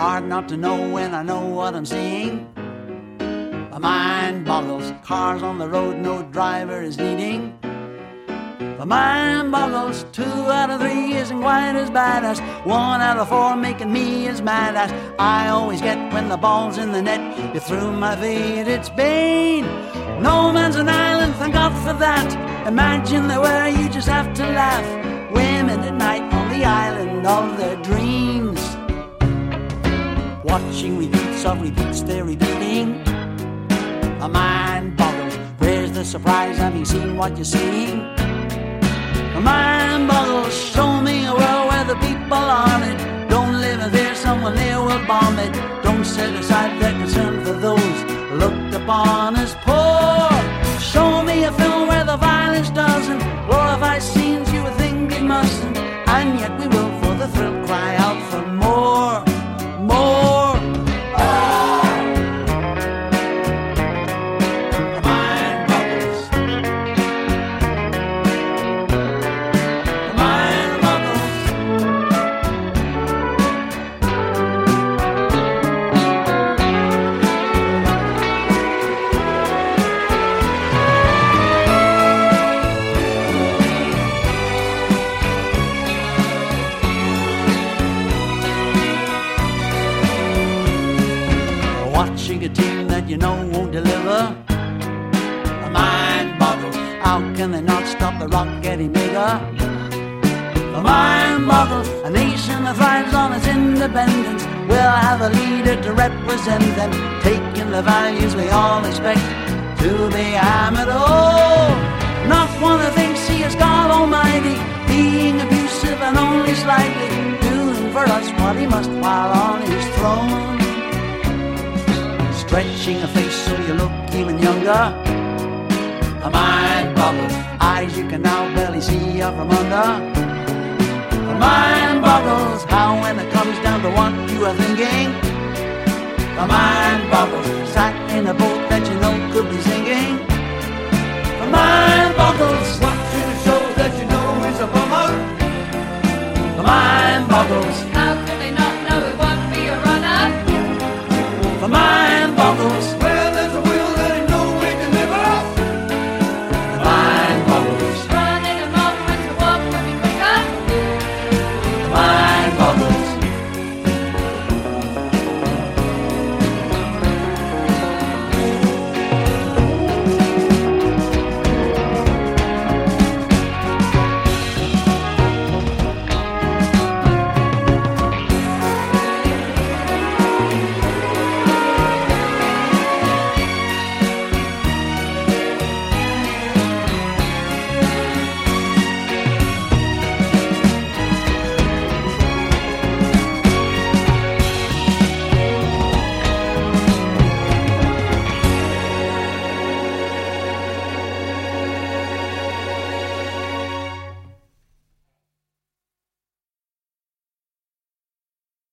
hard not to know when I know what I'm seeing. My mind boggles, cars on the road, no driver is leading. My mind boggles, 2 out of 3 isn't quite as bad as 1 out of 4 making me as mad as I always get when the ball's in the net. You threw my feet, it's Bane. No man's an island, thank God for that. Imagine there were, you just have to laugh. Women at night on the island of their dreams, watching repeats of repeats they're repeating. My mind boggles, where's the surprise having seen what you're seeing? My mind boggles, show me a world where the people on it don't live in fear, someone there will bomb it. Don't set aside their concern for those looked upon as poor. Show me a film where the violence doesn't glorify scenes you would think it mustn't, and yet we will for the thrill cry out for more, more. Watching a team that you know won't deliver. My mind boggles, how can they not stop the rock getting bigger? My mind boggles, a nation that thrives on its independence will have a leader to represent them, taking the values we all expect to be hammered home. Not one who thinks he is God Almighty, being abusive and only slightly doing for us what he must while on his throne. Stretching a face so you look even younger. My mind boggles, eyes you can now barely see out from under. My mind boggles, how when it comes down to what you are thinking. My mind boggles, sat in a boat that you know could be sinking. My mind boggles, watching a show that you know is a bummer. My mind boggles, how